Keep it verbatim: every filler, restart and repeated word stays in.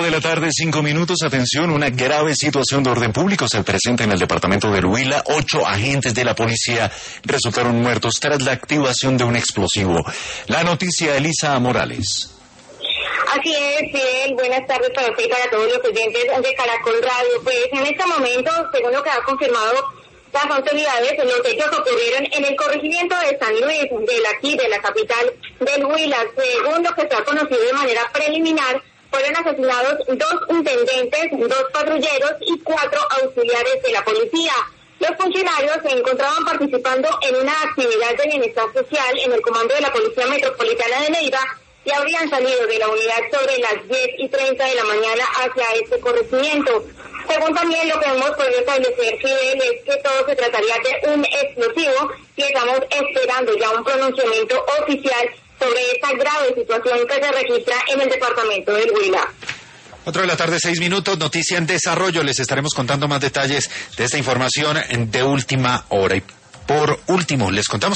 De la tarde, cinco minutos, atención, una grave situación de orden público se presenta en el departamento del Huila. Ocho agentes de la policía resultaron muertos tras la activación de un explosivo. La noticia, Elisa Morales. Así es, Fidel, buenas tardes para usted y para todos los oyentes de Caracol Radio. Pues en este momento, según lo que ha confirmado las autoridades, los hechos ocurrieron en el corregimiento de San Luis, de la aquí, de la capital del Huila. Según lo que se ha conocido de manera preliminar, fueron asesinados dos intendentes, dos patrulleros y cuatro auxiliares de la policía. Los funcionarios se encontraban participando en una actividad de bienestar social en el comando de la Policía Metropolitana de Neiva y habrían salido de la unidad sobre las diez y treinta de la mañana hacia este corregimiento. Según también lo que hemos podido establecer, Fidel, es que todo se trataría de un explosivo y estamos esperando ya un pronunciamiento oficial sobre esta grave situación que se registra en el departamento del Huila. Cuatro de la tarde, seis minutos, noticia en desarrollo. Les estaremos contando más detalles de esta información de última hora. Y por último, les contamos